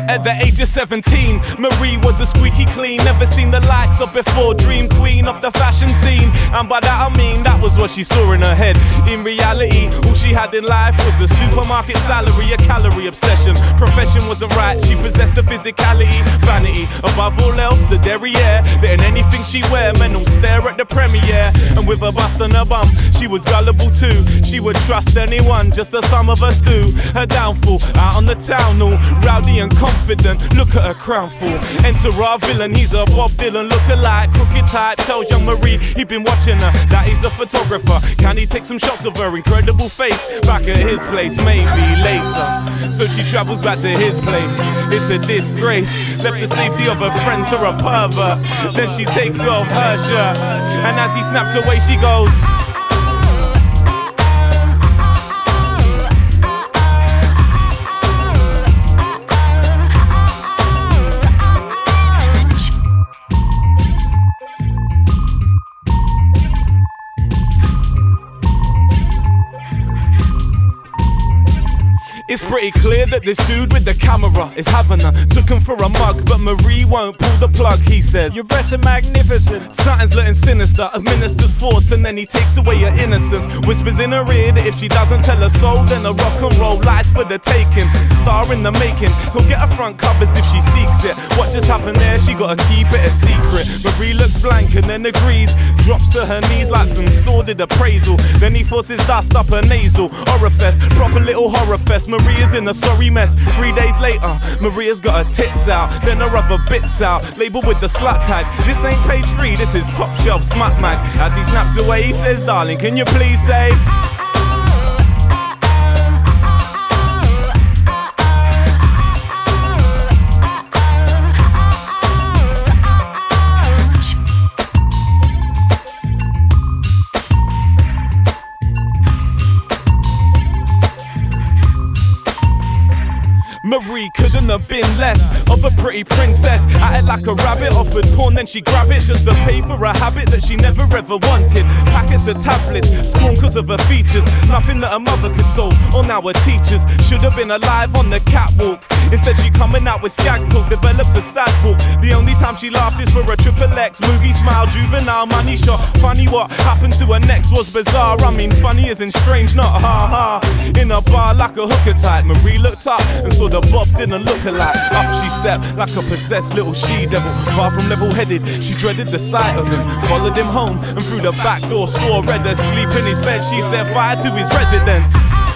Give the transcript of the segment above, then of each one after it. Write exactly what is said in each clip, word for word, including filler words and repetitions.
At the age of seventeen, Marie was a squeaky clean, never seen the likes of before, dream queen of the fashion scene. And by that I mean, that was what she saw in her head. In reality, all she had in life was a supermarket salary, a calorie obsession. Profession wasn't right, she possessed the physicality, vanity, above all else, the derriere. That in anything she wear, men will stare at the premiere. And with a bust on her bum, she was gullible too. She would trust anyone, just as some of us do. Her downfall, out on the town, all rowdy and confident. Look at her crown fall. Enter our villain, he's a Bob Dylan look-alike. Crooked type, tells young Marie he been watching her, that he's a photographer. Can he take some shots of her incredible face? Back at his place, maybe later. So she travels back to his place. It's a disgrace. Left the safety of her friends to a pervert. Then she takes off her shirt, and as he snaps away she goes, it's pretty clear that this dude with the camera is having her. Took him for a mug, but Marie won't pull the plug, he says. You're better magnificent. Something's looking sinister, administers force, and then he takes away her innocence. Whispers in her ear that if she doesn't tell her soul, then a rock and roll life's for the taking. Star in the making, he'll get her front covers if she seeks it. What just happened there, she gotta keep it a secret. Marie looks blank and then agrees, drops to her knees like some sordid appraisal. Then he forces dust up her nasal orifice, proper little horror fest. Maria's in a sorry mess. Three days later, Maria's got her tits out, then her other bits out, labeled with the slut tag. This ain't page three, this is top shelf smut mag. As he snaps away, he says, darling, can you please say? Marie couldn't have been less of a pretty princess. Acted like a rabbit, offered porn, then she grab it just to pay for a habit that she never ever wanted. Packets of tablets, scorn cause of her features. Nothing that her mother could solve, or now her teachers. Should have been alive on the catwalk. Instead she coming out with skag talk, developed a sad walk. The only time she laughed is for a triple X movie smile, juvenile money shot. Funny what happened to her next was bizarre. I mean funny as in strange, not ha ha. In a bar like a hooker type, Marie looked up and saw the Bob didn't look alike. Up she stepped like a possessed little she-devil. Far from level-headed, she dreaded the sight of him. Followed him home and through the back door saw Red asleep in his bed. She set fire to his residence.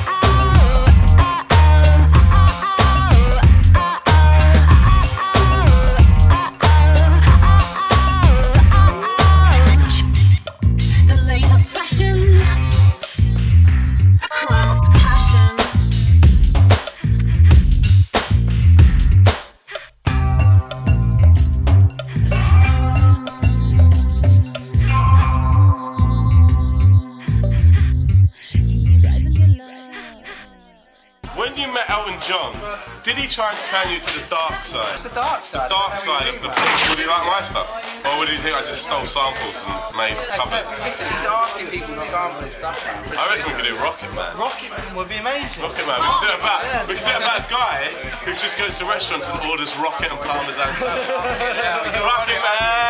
John, did he try and turn you to the dark side? What's the dark side? The dark side of the thing. Would he like my stuff? Or would he think I just stole samples and made covers? Listen, he's asking people to sample his stuff, man. I reckon we could do Rocket Man. Rocket Man would be amazing. Rocket Man. We could do it about, yeah, we could do it about a guy who just goes to restaurants and orders rocket and parmesan salad. Rocket Man!